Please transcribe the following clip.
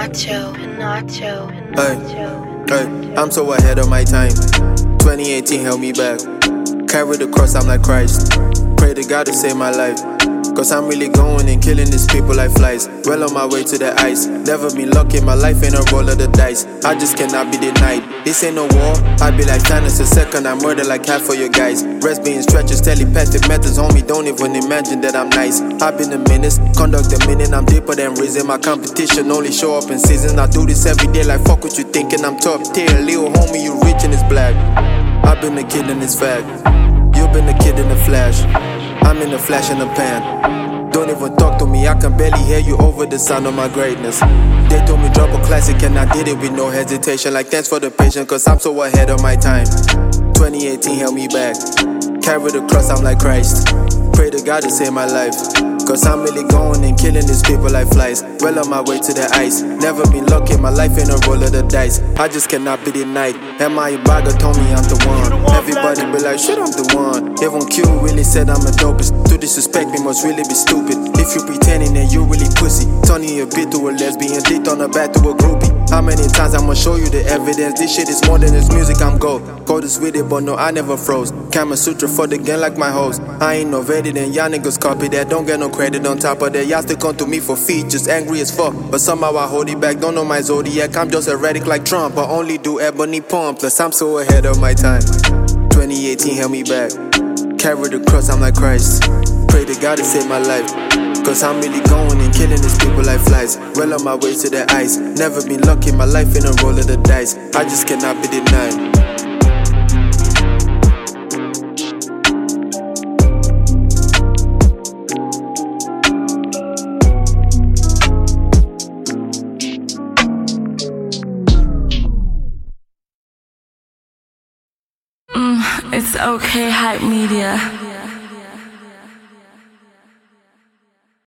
Hey, I'm so ahead of my time. 2018 held me back. Carry the cross, I'm like Christ. Pray to God to save my life. Cause I'm really going and killing these people like flies. Well on my way to the ice. Never been lucky, my life ain't a roll of the dice. I just cannot be denied. This ain't no war, I be like Thanos a second. I murder like half of your guys. Rest being stretches, telepathic methods, homie. Don't even imagine that I'm nice. I've been a menace, conduct a minute. I'm deeper than reason. My competition only show up in season. I do this every day like fuck what you thinking. I'm top tier, little homie, you rich and it's black. I've been a kid in this fact. You've been a kid in the flash. I'm in the flash in the pan. Don't even talk to me, I can barely hear you over the sound of my greatness. They told me drop a classic and I did it with no hesitation. Like thanks for the patience, cause I'm so ahead of my time. 2018 held me back. Carry the cross, I'm like Christ. Pray to God to save my life. Cause I'm really going and killing these people like flies. Well on my way to the ice. Never been lucky, my life ain't a roll of the dice. I just cannot be denied. M.I. Baga told me I'm the one. Everybody be like, shit, I'm the one. Even Q really said I'm a dopest. To disrespect me must really be stupid. If you pretending that you really pussy, turning a bit to a lesbian, dick on a back to a groupie. How many times I'ma show you the evidence? This shit is more than this music, I'm gold. Coldest with it, but no, I never froze. Kama Sutra for the gang like my hoes. I ain't no vetted and y'all niggas copy that. Don't get no credit on top of that. Y'all still come to me for features, angry as fuck. But somehow I hold it back, don't know my zodiac. I'm just erratic like Trump, but only do ebony pump. Plus I'm so ahead of my time. 2018 held me back. Carry the cross, I'm like Christ. Pray to God to save my life. Cause I'm really going and killing these people like flies. Well on my way to the ice. Never been lucky, my life ain't a roll of the dice. I just cannot be denied. It's okay, Hype Media.